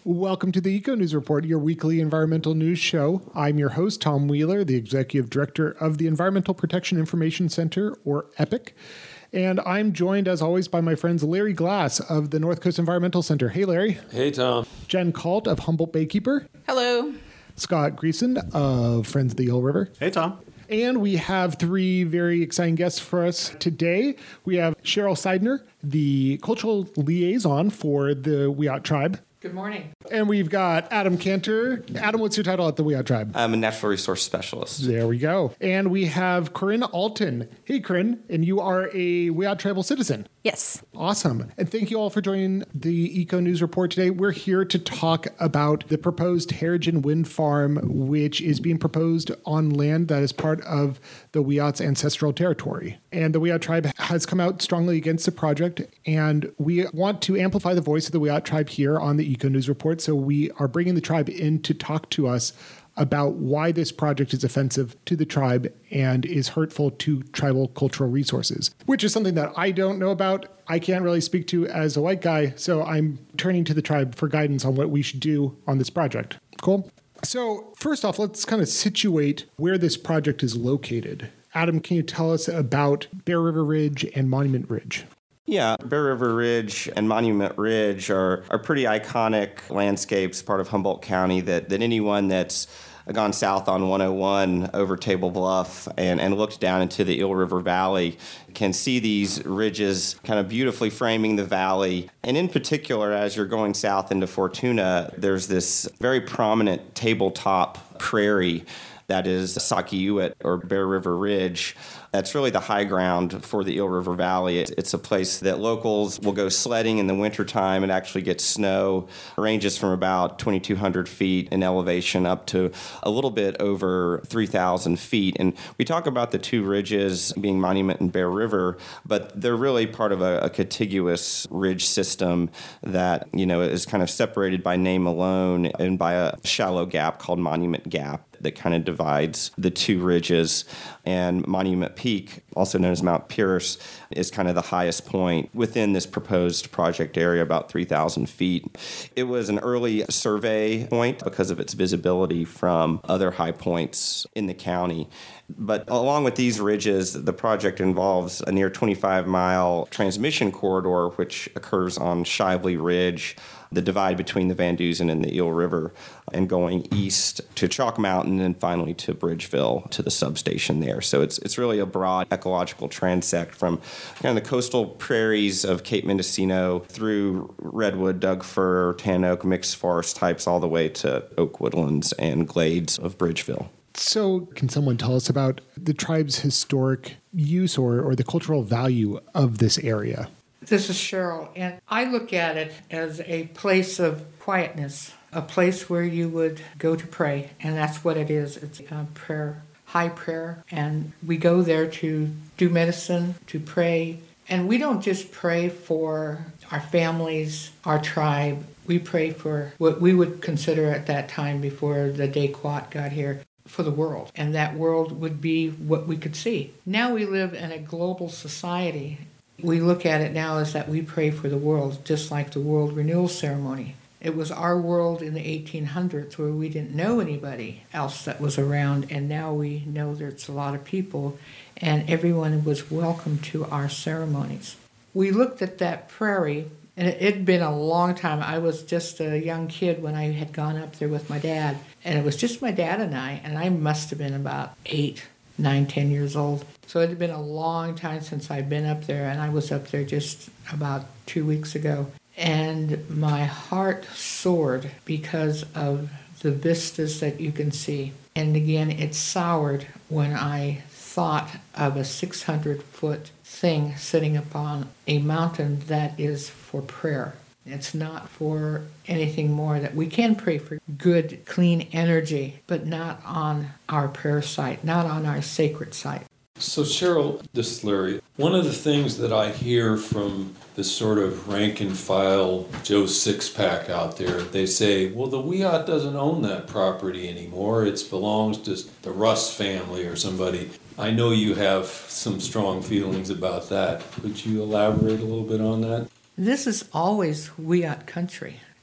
Welcome to the Eco News Report, your weekly environmental news show. I'm your host, Tom Wheeler, the Executive Director of the Environmental Protection Information Center, or EPIC. And I'm joined, as always, by my friends Larry Glass of the North Coast Environmental Center. Hey, Larry. Hey, Tom. Jen Kalt of Humboldt Baykeeper. Hello. Scott Greason of Friends of the Eel River. Hey, Tom. And we have three very exciting guests for us today. We have Cheryl Seidner, the cultural liaison for the Wiyot Tribe. Good morning. And we've got Adam Cantor. Adam, what's your title at the Wiyot Tribe? I'm a natural resource specialist. There we go. And we have Corinne Alton. Hey, Corinne, and you are a Wiyot tribal citizen. Yes. Awesome. And thank you all for joining the Eco News Report today. We're here to talk about the proposed Harrigan Wind Farm, which is being proposed on land that is part of the Wiyot's ancestral territory. And the Wiyot tribe has come out strongly against the project, and we want to amplify the voice of the Wiyot tribe here on the Eco News Report. So we are bringing the tribe in to talk to us about why this project is offensive to the tribe and is hurtful to tribal cultural resources, which is something that I don't know about. I can't really speak to as a white guy, so I'm turning to the tribe for guidance on what we should do on this project. Cool? So first off, let's kind of situate where this project is located. Adam, can you tell us about Bear River Ridge and Monument Ridge? Yeah, Bear River Ridge and Monument Ridge are pretty iconic landscapes, part of Humboldt County, that anyone that's gone south on 101 over Table Bluff and looked down into the Eel River Valley can see these ridges kind of beautifully framing the valley. And in particular, as you're going south into Fortuna, there's this very prominent tabletop prairie that is Sakiuit, or Bear River Ridge. That's really the high ground for the Eel River Valley. It's a place that locals will go sledding in the wintertime. It actually gets snow. It ranges from about 2,200 feet in elevation up to a little bit over 3,000 feet. And we talk about the two ridges being Monument and Bear River, but they're really part of a contiguous ridge system that, is kind of separated by name alone and by a shallow gap called Monument Gap that kind of divides the two ridges. And Monument Peak, also known as Mount Pierce, is kind of the highest point within this proposed project area, about 3,000 feet. It was an early survey point because of its visibility from other high points in the county. But along with these ridges, the project involves a near 25-mile transmission corridor, which occurs on Shively Ridge, the divide between the Van Dusen and the Eel River, and going east to Chalk Mountain and finally to Bridgeville to the substation there. So it's really a broad ecological transect from kind of the coastal prairies of Cape Mendocino through redwood, Doug fir, tan oak, mixed forest types, all the way to oak woodlands and glades of Bridgeville. So can someone tell us about the tribe's historic use or the cultural value of this area? This is Cheryl, and I look at it as a place of quietness, a place where you would go to pray, and that's what it is. It's a prayer, high prayer, and we go there to do medicine, to pray, and we don't just pray for our families, our tribe. We pray for what we would consider at that time before the Daquat got here, for the world, and that world would be what we could see. Now we live in a global society. We look at it now as that we pray for the world, just like the World Renewal Ceremony. It was our world in the 1800s where we didn't know anybody else that was around, and now we know there's a lot of people, and everyone was welcome to our ceremonies. We looked at that prairie, and it had been a long time. I was just a young kid when I had gone up there with my dad, and it was just my dad and I must have been about 8, 9, 10 years old. So it had been a long time since I'd been up there, and I was up there just about 2 weeks ago. And my heart soared because of the vistas that you can see. And again, it soured when I thought of a 600-foot thing sitting upon a mountain that is for prayer. It's not for anything more. That we can pray for good, clean energy, but not on our prayer site, not on our sacred site. So Cheryl, this is Larry. One of the things that I hear from this sort of rank and file Joe Sixpack out there, they say, well, the Wiyot doesn't own that property anymore. It belongs to the Russ family or somebody. I know you have some strong feelings about that. Could you elaborate a little bit on that? This is always Wiyot country.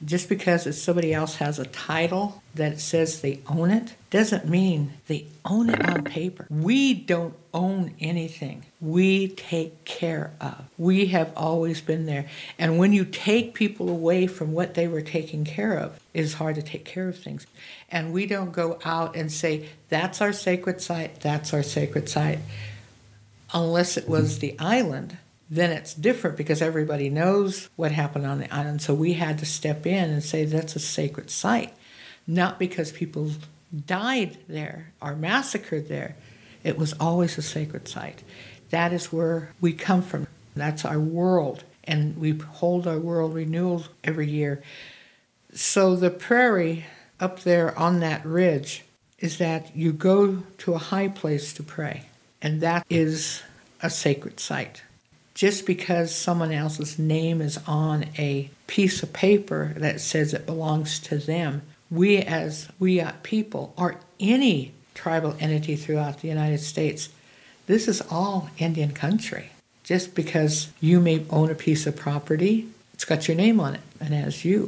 Just because somebody else has a title that says they own it doesn't mean they own it on paper. We don't own anything. We take care of. We have always been there. And when you take people away from what they were taking care of, it's hard to take care of things. And we don't go out and say, that's our sacred site, that's our sacred site. Unless it was the island, then it's different because everybody knows what happened on the island. So we had to step in and say that's a sacred site. Not because people died there or massacred there. It was always a sacred site. That is where we come from. That's our world. And we hold our world renewal every year. So the prairie up there on that ridge is that you go to a high place to pray. And that is a sacred site. Just because someone else's name is on a piece of paper that says it belongs to them, we as Wiyot people, or any tribal entity throughout the United States, this is all Indian country. Just because you may own a piece of property, it's got your name on it, and as you.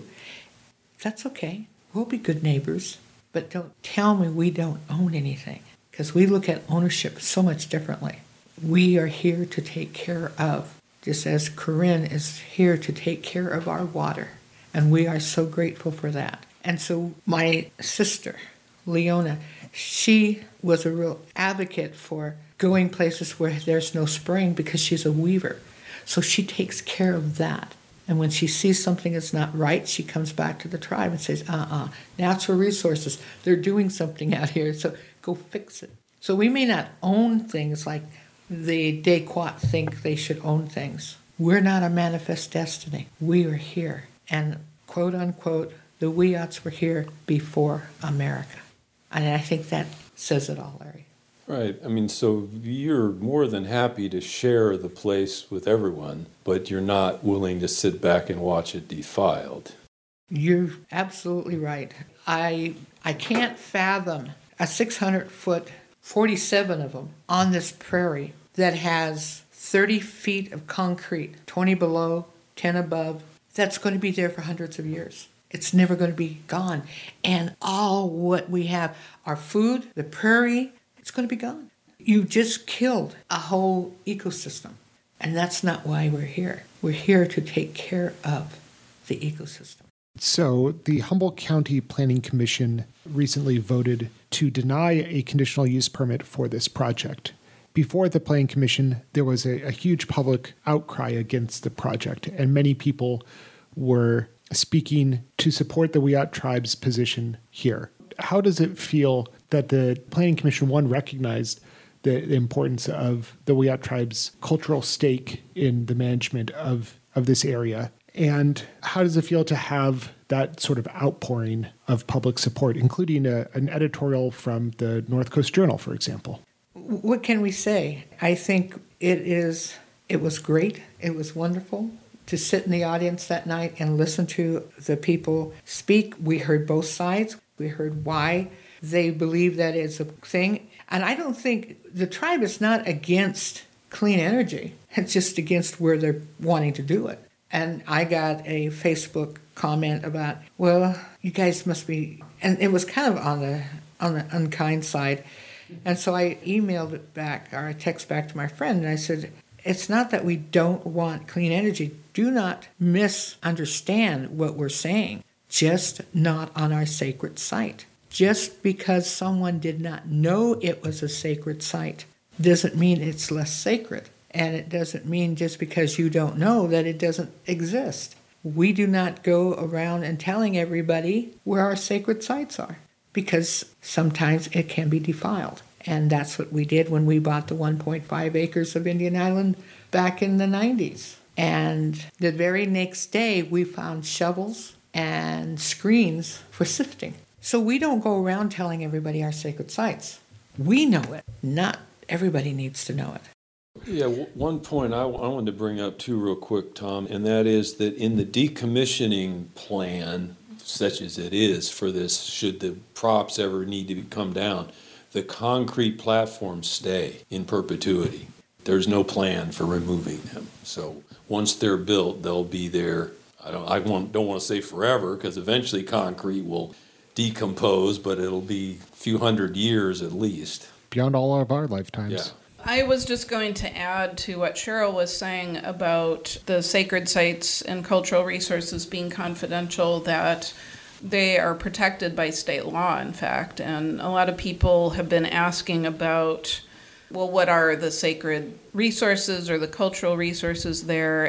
That's okay. We'll be good neighbors. But don't tell me we don't own anything, because we look at ownership so much differently. We are here to take care of, just as Corinne is here to take care of our water. And we are so grateful for that. And so my sister, Leona, she was a real advocate for going places where there's no spring because she's a weaver. So she takes care of that. And when she sees something that's not right, she comes back to the tribe and says, natural resources, they're doing something out here, so go fix it. So we may not own things like the Daquat think they should own things. We're not a manifest destiny. We are here. And quote unquote, the Wiyots were here before America. And I think that says it all, Larry. Right. I mean, so you're more than happy to share the place with everyone, but you're not willing to sit back and watch it defiled. You're absolutely right. I can't fathom a 600-foot, 47 of them, on this prairie that has 30 feet of concrete, 20 below, 10 above, that's going to be there for hundreds of years. It's never going to be gone. And all what we have, our food, the prairie, it's going to be gone. You just killed a whole ecosystem. And that's not why we're here. We're here to take care of the ecosystem. So the Humboldt County Planning Commission recently voted to deny a conditional use permit for this project. Before the Planning Commission, there was a huge public outcry against the project, and many people were speaking to support the Wiyot tribe's position here. How does it feel that the Planning Commission, one, recognized the importance of the Wiyot tribe's cultural stake in the management of this area? And how does it feel to have that sort of outpouring of public support, including an editorial from the North Coast Journal, for example? What can we say? I think it was great. It was wonderful to sit in the audience that night and listen to the people speak. We heard both sides. We heard why they believe that it's a thing. And I don't think the tribe is not against clean energy. It's just against where they're wanting to do it. And I got a Facebook comment about, well, you guys must be, and it was kind of on the unkind side. And so I emailed it back, or I text back to my friend, and I said, it's not that we don't want clean energy. Do not misunderstand what we're saying. Just not on our sacred site. Just because someone did not know it was a sacred site doesn't mean it's less sacred. And it doesn't mean just because you don't know that it doesn't exist. We do not go around and telling everybody where our sacred sites are, because sometimes it can be defiled. And that's what we did when we bought the 1.5 acres of Indian Island back in the 90s. And the very next day, we found shovels and screens for sifting. So we don't go around telling everybody our sacred sites. We know it. Not everybody needs to know it. Yeah, one point I wanted to bring up too real quick, Tom, and that is that in the decommissioning plan, such as it is for this, should the props ever need to come down, the concrete platforms stay in perpetuity. There's no plan for removing them. So once they're built, they'll be there don't want to say forever, because eventually concrete will decompose, but it'll be a few hundred years at least. Beyond all of our lifetimes. Yeah. I was just going to add to what Cheryl was saying about the sacred sites and cultural resources being confidential, that they are protected by state law, in fact. And a lot of people have been asking about, well, what are the sacred resources or the cultural resources there?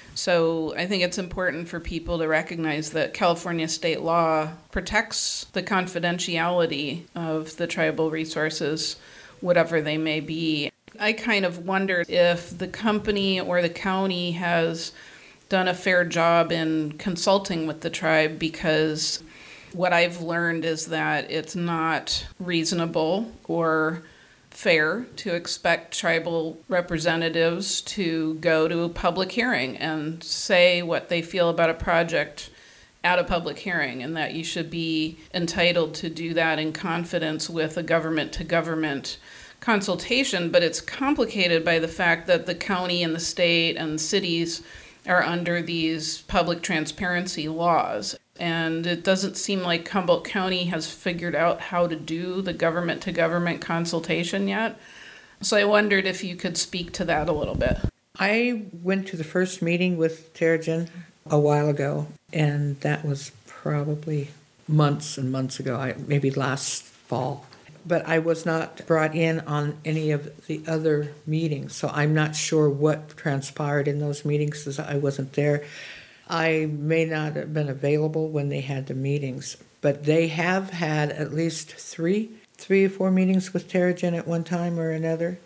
So I think it's important for people to recognize that California state law protects the confidentiality of the tribal resources, whatever they may be. I kind of wondered if the company or the county has done a fair job in consulting with the tribe, because what I've learned is that it's not reasonable or fair to expect tribal representatives to go to a public hearing and say what they feel about a project at a public hearing, and that you should be entitled to do that in confidence with a government-to-government consultation. But it's complicated by the fact that the county and the state and the cities are under these public transparency laws. And it doesn't seem like Humboldt County has figured out how to do the government-to-government consultation yet. So I wondered if you could speak to that a little bit. I went to the first meeting with Terrigen a while ago, and that was probably months and months ago, maybe last fall. But I was not brought in on any of the other meetings, so I'm not sure what transpired in those meetings because I wasn't there. I may not have been available when they had the meetings, but they have had at least three or four meetings with Terrigen at one time or another.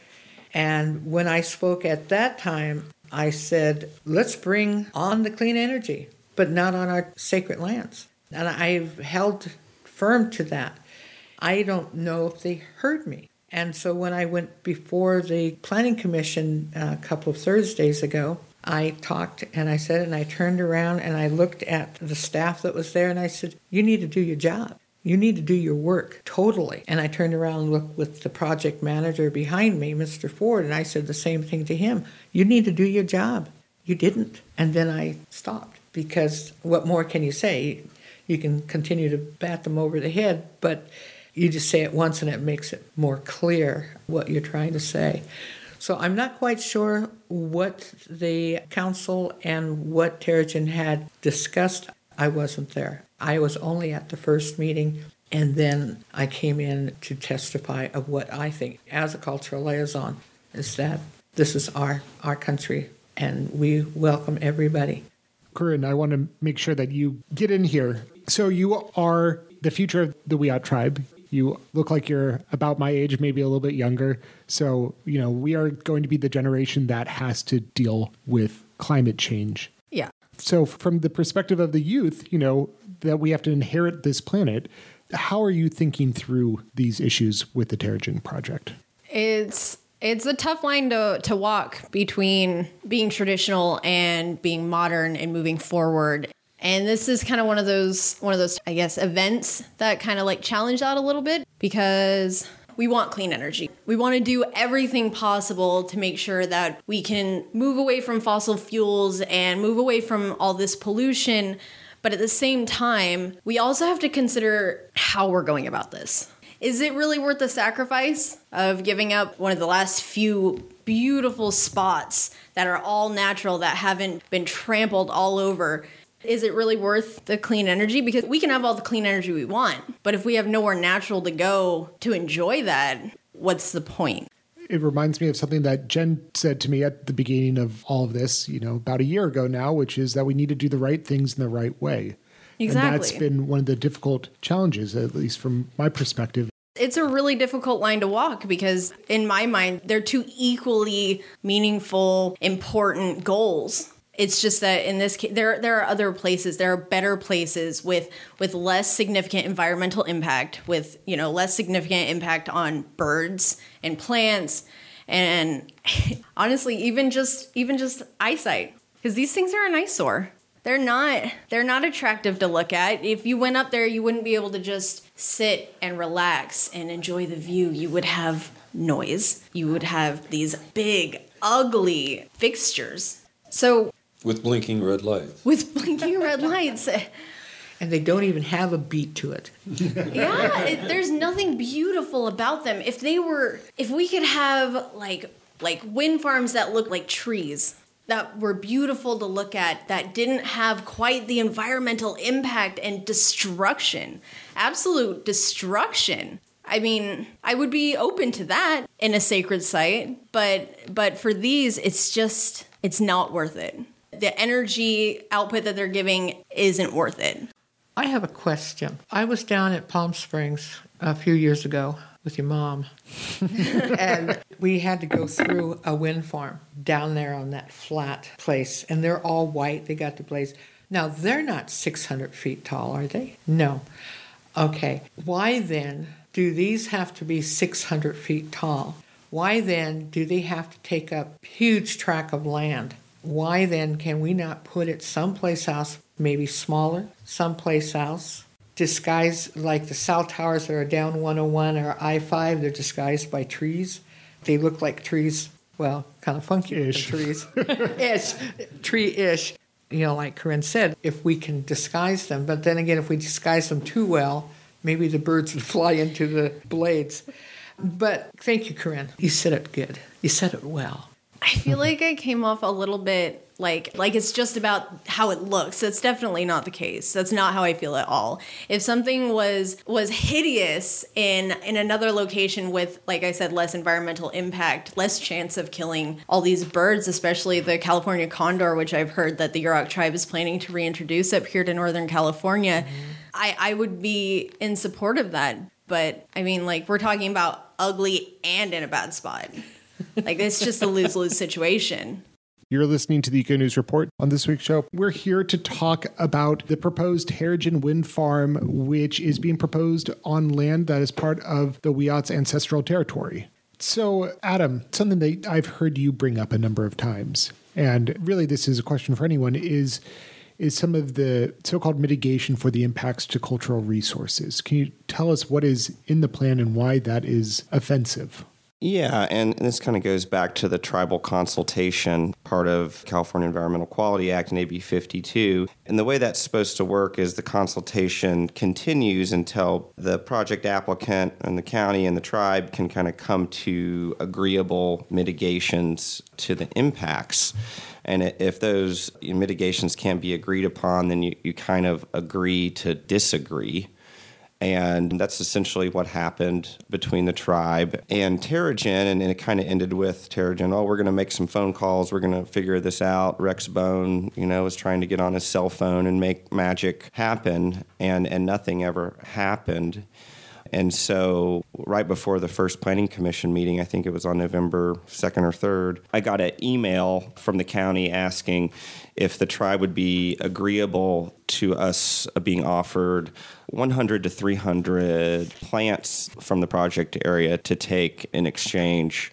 And when I spoke at that time, I said, let's bring on the clean energy, but not on our sacred lands. And I've held firm to that. I don't know if they heard me. And so when I went before the Planning Commission a couple of Thursdays ago, I talked and I said, and I turned around and I looked at the staff that was there and I said, you need to do your job. You need to do your work totally. And I turned around and looked with the project manager behind me, Mr. Ford, and I said the same thing to him. You need to do your job. You didn't. And then I stopped, because what more can you say? You can continue to bat them over the head, but you just say it once and it makes it more clear what you're trying to say. So I'm not quite sure what the council and what Terrigen had discussed. I wasn't there. I was only at the first meeting, and then I came in to testify of what I think, as a cultural liaison, is that this is our country, and we welcome everybody. Corinne, I want to make sure that you get in here. So you are the future of the Wiyot tribe. You look like you're about my age, maybe a little bit younger. So, we are going to be the generation that has to deal with climate change. Yeah. So from the perspective of the youth, that we have to inherit this planet, how are you thinking through these issues with the Terrigen project? It's a tough line to walk between being traditional and being modern and moving forward. And this is kind of one of those, I guess, events that kind of like challenge that a little bit, because we want clean energy. We want to do everything possible to make sure that we can move away from fossil fuels and move away from all this pollution. But at the same time, we also have to consider how we're going about this. Is it really worth the sacrifice of giving up one of the last few beautiful spots that are all natural, that haven't been trampled all over? Is it really worth the clean energy? Because we can have all the clean energy we want, but if we have nowhere natural to go to enjoy that, what's the point? It reminds me of something that Jen said to me at the beginning of all of this, about a year ago now, which is that we need to do the right things in the right way. Exactly. And that's been one of the difficult challenges, at least from my perspective. It's a really difficult line to walk, because in my mind, they're two equally meaningful, important goals. It's just that in this case, there are other places, there are better places with less significant environmental impact, with less significant impact on birds and plants, and honestly, even just eyesight, because these things are an eyesore. They're not attractive to look at. If you went up there, you wouldn't be able to just sit and relax and enjoy the view. You would have noise. You would have these big, ugly fixtures. So With blinking red lights. with blinking red lights. And they don't even have a beat to it. Yeah, there's nothing beautiful about them. If we could have like wind farms that look like trees, that were beautiful to look at, that didn't have quite the environmental impact and destruction, absolute destruction. I mean, I would be open to that in a sacred site, but for these, it's not worth it. The energy output that they're giving isn't worth it. I have a question. I was down at Palm Springs a few years ago with your mom, and we had to go through a wind farm down there on that flat place, and they're all white. They got the blades. Now, they're not 600 feet tall, are they? No. Okay. Why then do these have to be 600 feet tall? Why then do they have to take up huge tract of land? Why then can we not put it someplace else, maybe smaller, someplace else, disguised like the cell towers that are down 101 or I-5, they're disguised by trees. They look like trees, well, kind of funky trees. Tree-ish. You know, like Corinne said, if we can disguise them, but then again, if we disguise them too well, maybe the birds would fly into the blades. But thank you, Corinne. You said it good. You said it well. I feel like I came off a little bit like it's just about how it looks. That's definitely not the case. That's not how I feel at all. If something was hideous in another location with, like I said, less environmental impact, less chance of killing all these birds, especially the California condor, which I've heard that the Yurok tribe is planning to reintroduce up here to Northern California, I would be in support of that. But I mean, like, we're talking about ugly and in a bad spot. Like, it's just a lose-lose situation. You're listening to the Eco News Report. On this week's show, we're here to talk about the proposed Harrigan Wind Farm, which is being proposed on land that is part of the Wiyot's ancestral territory. So, Adam, something that I've heard you bring up a number of times, and really this is a question for anyone, is some of the so-called mitigation for the impacts to cultural resources. Can you tell us what is in the plan and why that is offensive? Yeah, and this kind of goes back to the tribal consultation part of California Environmental Quality Act and AB 52. And the way that's supposed to work is the consultation continues until the project applicant and the county and the tribe can kind of come to agreeable mitigations to the impacts. And if those mitigations can't be agreed upon, then you kind of agree to disagree. And that's essentially what happened between the tribe and Terrigen. And it kind of ended with Terrigen, we're going to make some phone calls. We're going to figure this out. Rex Bone, was trying to get on his cell phone and make magic happen. And nothing ever happened. And so right before the first Planning Commission meeting, I think it was on November 2nd or 3rd, I got an email from the county asking if the tribe would be agreeable to us being offered 100 to 300 plants from the project area to take in exchange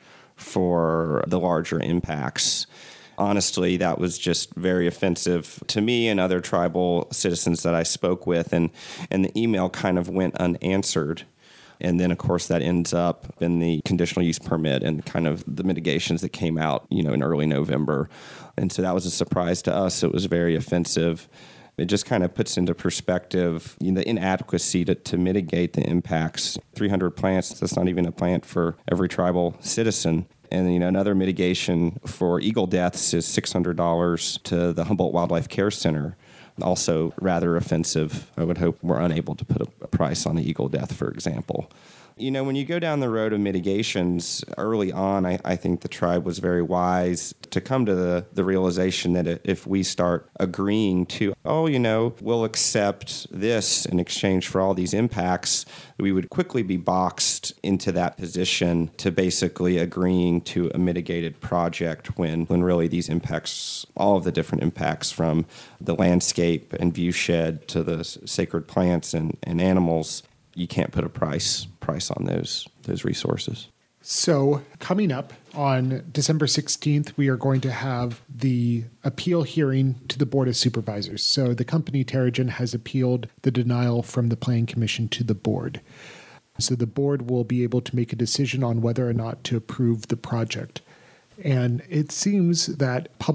for the larger impacts. Honestly, that was just very offensive to me and other tribal citizens that I spoke with, and the email kind of went unanswered. And then, of course, that ends up in the conditional use permit and kind of the mitigations that came out, in early November. And so that was a surprise to us. It was very offensive. It just kind of puts into perspective the inadequacy to mitigate the impacts. 300 plants, that's not even a plant for every tribal citizen. And, another mitigation for eagle deaths is $600 to the Humboldt Wildlife Care Center. Also rather offensive. I would hope we're unable to put a price on the eagle death, for example. When you go down the road of mitigations early on, I think the tribe was very wise to come to the realization that if we start agreeing to, we'll accept this in exchange for all these impacts, we would quickly be boxed into that position to basically agreeing to a mitigated project when really these impacts, all of the different impacts from the landscape and view shed to the sacred plants and animals, you can't put a price on those resources. So coming up on December 16th, we are going to have the appeal hearing to the Board of Supervisors. So the company Terrigen has appealed the denial from the Planning Commission to the board. So the board will be able to make a decision on whether or not to approve the project. And it seems that public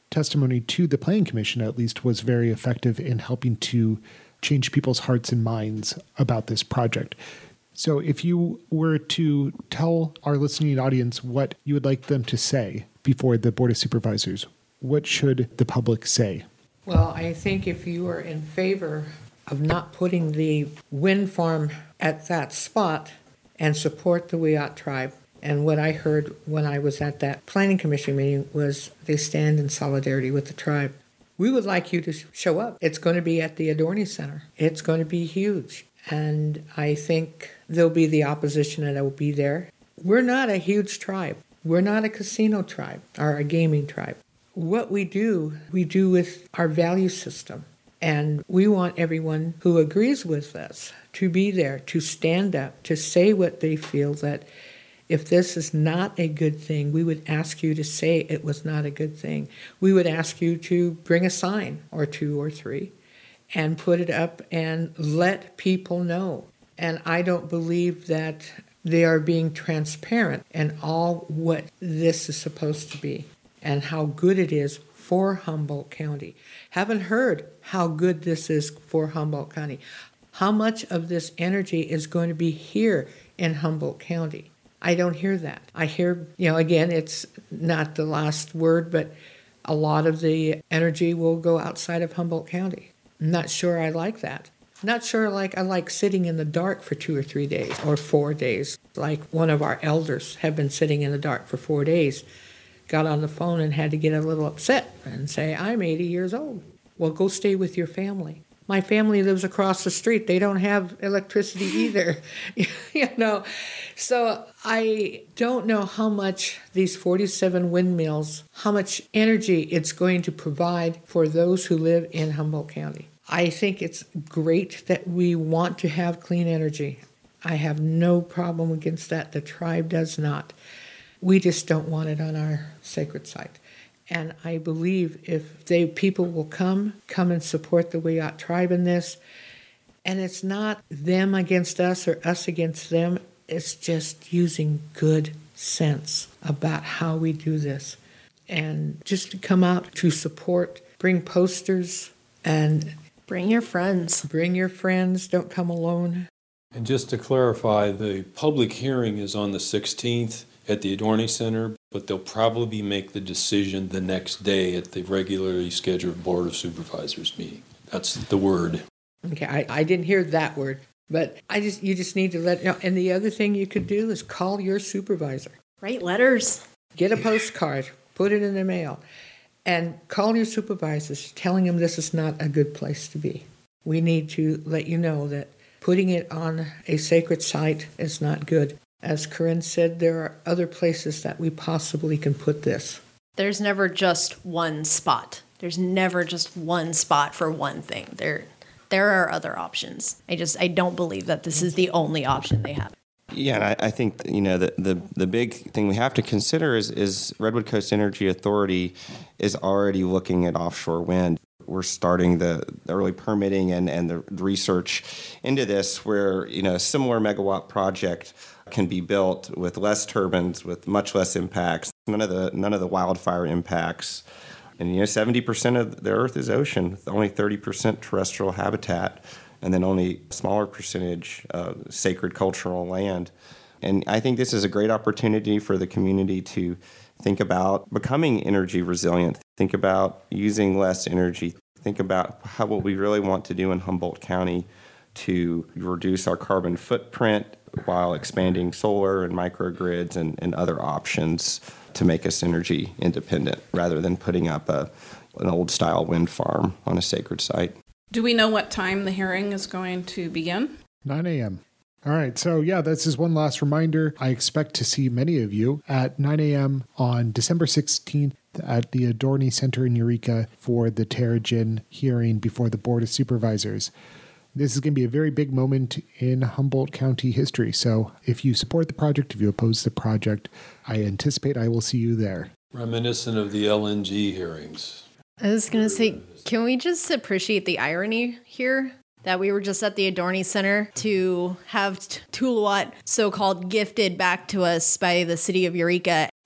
testimony to the Planning Commission, at least, was very effective in helping to change people's hearts and minds about this project. So if you were to tell our listening audience what you would like them to say before the Board of Supervisors, what should the public say? Well, I think if you are in favor of not putting the wind farm at that spot and support the Wiyot tribe, and what I heard when I was at that Planning Commission meeting was they stand in solidarity with the tribe. We would like you to show up. It's going to be at the Adorni Center. It's going to be huge. And I think there'll be the opposition that will be there. We're not a huge tribe. We're not a casino tribe or a gaming tribe. What we do with our value system. And we want everyone who agrees with us to be there, to stand up, to say what they feel, that if this is not a good thing, we would ask you to say it was not a good thing. We would ask you to bring a sign or 2 or 3 and put it up and let people know. And I don't believe that they are being transparent in all what this is supposed to be and how good it is for Humboldt County. Haven't heard how good this is for Humboldt County. How much of this energy is going to be here in Humboldt County? I don't hear that. I hear, again, it's not the last word, but a lot of the energy will go outside of Humboldt County. I'm not sure I like that. Not sure I like sitting in the dark for 2 or 3 days or 4 days. Like one of our elders have been sitting in the dark for 4 days. Got on the phone and had to get a little upset and say, I'm 80 years old. Well, go stay with your family. My family lives across the street. They don't have electricity either, So I don't know how much these 47 windmills, how much energy it's going to provide for those who live in Humboldt County. I think it's great that we want to have clean energy. I have no problem against that. The tribe does not. We just don't want it on our sacred site. And I believe if people will come and support the Wiyot tribe in this, and it's not them against us or us against them, it's just using good sense about how we do this. And just to come out to support, bring posters, and Bring your friends. Bring your friends, don't come alone. And just to clarify, the public hearing is on the 16th at the Adorni Center, but they'll probably make the decision the next day at the regularly scheduled Board of Supervisors meeting. That's the word. Okay, I didn't hear that word, but you just need to let know. And the other thing you could do is call your supervisor. Write letters. Get a postcard, put it in the mail, and call your supervisors telling them this is not a good place to be. We need to let you know that putting it on a sacred site is not good. As Corinne said, there are other places that we possibly can put this. There's never just one spot. There's never just one spot for one thing. There are other options. I don't believe that this is the only option they have. Yeah, and I think the big thing we have to consider is Redwood Coast Energy Authority is already looking at offshore wind. We're starting the early permitting and the research into this, where a similar megawatt project can be built with less turbines, with much less impacts, none of the wildfire impacts. And 70% of the Earth is ocean, with only 30% terrestrial habitat, and then only a smaller percentage sacred cultural land. And I think this is a great opportunity for the community to think about becoming energy resilient, think about using less energy, think about what we really want to do in Humboldt County to reduce our carbon footprint while expanding solar and microgrids and other options to make us energy independent, rather than putting up an old-style wind farm on a sacred site. Do we know what time the hearing is going to begin? 9 a.m. All right. So, this is one last reminder. I expect to see many of you at 9 a.m. on December 16th at the Adorni Center in Eureka for the Terrigen hearing before the Board of Supervisors. This is going to be a very big moment in Humboldt County history. So if you support the project, if you oppose the project, I anticipate I will see you there. Reminiscent of the LNG hearings. I was going to say, can we just appreciate the irony here? That we were just at the Adorni Center to have Tuluwat so-called gifted back to us by the city of Eureka.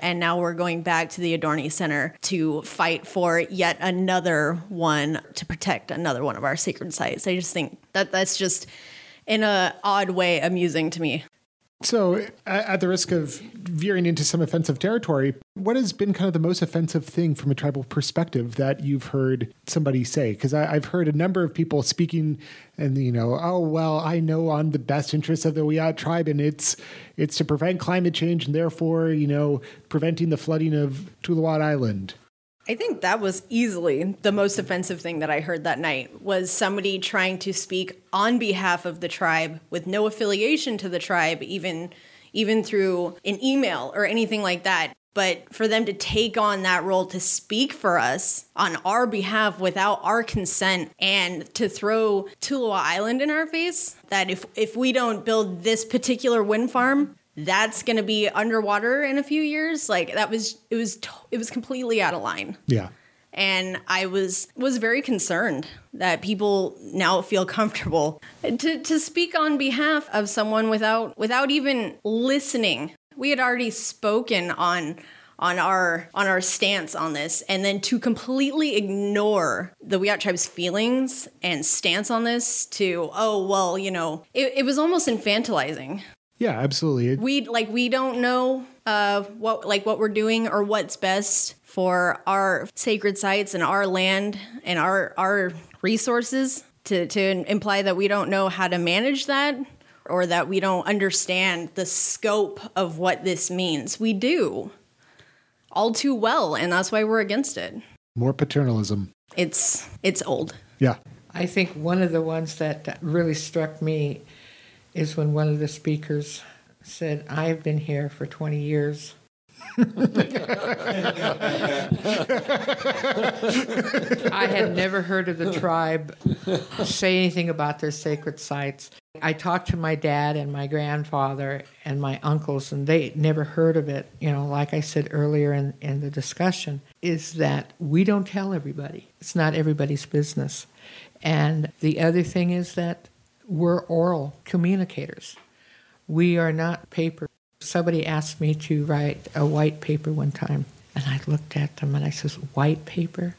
And now we're going back to the Adorni Center to fight for yet another one to protect another one of our sacred sites. I just think that's just, in an odd way, amusing to me. So, at the risk of veering into some offensive territory, what has been kind of the most offensive thing from a tribal perspective that you've heard somebody say? Because I've heard a number of people speaking and, oh, well, I know I'm the best interest of the Wiyot tribe, and it's to prevent climate change and therefore, preventing the flooding of Tuluwat Island. I think that was easily the most offensive thing that I heard that night, was somebody trying to speak on behalf of the tribe with no affiliation to the tribe, even through an email or anything like that. But for them to take on that role to speak for us on our behalf without our consent, and to throw Tuluwat Island in our face, that if we don't build this particular wind farm, that's going to be underwater in a few years. Like, it was completely out of line. Yeah. And I was very concerned that people now feel comfortable to speak on behalf of someone without even listening. We had already spoken on our stance on this, and then to completely ignore the Wiyot tribe's feelings and stance on this it was almost infantilizing. Yeah, absolutely. We don't know what we're doing or what's best for our sacred sites and our land and our resources, to imply that we don't know how to manage that, or that we don't understand the scope of what this means. We do all too well, and that's why we're against it. More paternalism. It's old. Yeah. I think one of the ones that really struck me is when one of the speakers said, "I've been here for 20 years." I had never heard of the tribe say anything about their sacred sites. I talked to my dad and my grandfather and my uncles, and they never heard of it. Like I said earlier in the discussion, is that we don't tell everybody. It's not everybody's business. And the other thing is that we're oral communicators. We are not paper. Somebody asked me to write a white paper one time, and I looked at them and I says, "White paper?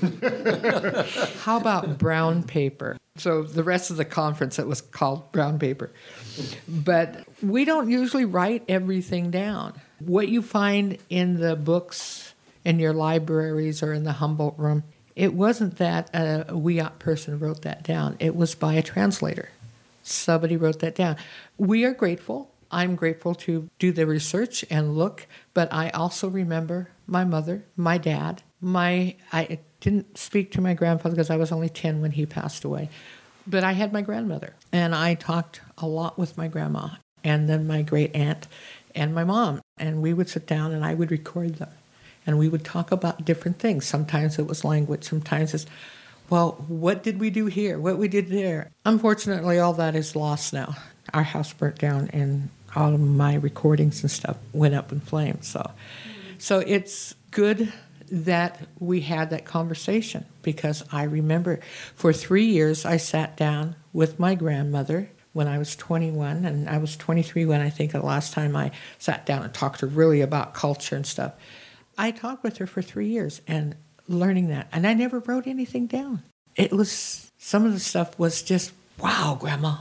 How about brown paper?" So the rest of the conference, it was called brown paper. But we don't usually write everything down. What you find in the books in your libraries or in the Humboldt room, it wasn't that a Wiyot person wrote that down. It was by a translator. Somebody wrote that down. We are grateful. I'm grateful to do the research and look, but I also remember my mother, my dad, I didn't speak to my grandfather because I was only 10 when he passed away, but I had my grandmother, and I talked a lot with my grandma, and then my great aunt and my mom, and we would sit down and I would record them, and we would talk about different things. Sometimes it was language, sometimes it's, well, what did we do here? What we did there? Unfortunately, all that is lost now. Our house burnt down, and all of my recordings and stuff went up in flames. So it's good that we had that conversation, because I remember for 3 years I sat down with my grandmother when I was 21, and I was 23 when I think the last time I sat down and talked to her really about culture and stuff. I talked with her for 3 years and learning that, and I never wrote anything down. It was, some of the stuff was just, "Wow, Grandma."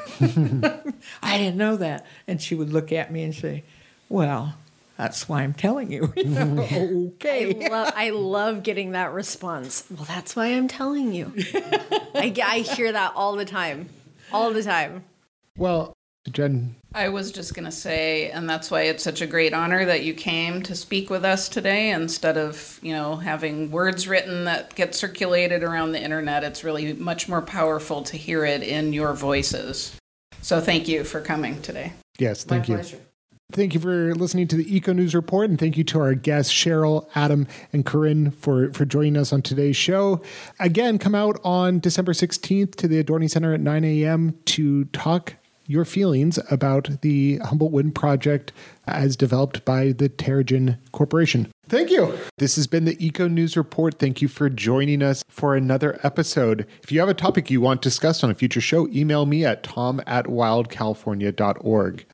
I didn't know that. And she would look at me and say, "Well, that's why I'm telling you." Okay. I love getting that response. Well, that's why I'm telling you. I hear that all the time. All the time. Well, Jen. I was just going to say, and that's why it's such a great honor that you came to speak with us today, instead of, having words written that get circulated around the internet. It's really much more powerful to hear it in your voices. So thank you for coming today. Yes, thank you. My pleasure. Thank you for listening to the Eco News Report, and thank you to our guests, Cheryl, Adam, and Corinne for joining us on today's show. Again, come out on December 16th to the Adorni Center at 9 a.m. to talk your feelings about the Humboldt Wind Project as developed by the Terra-Gen Corporation. Thank you. This has been the Eco News Report. Thank you for joining us for another episode. If you have a topic you want discussed on a future show, email me at tom@wildcalifornia.org.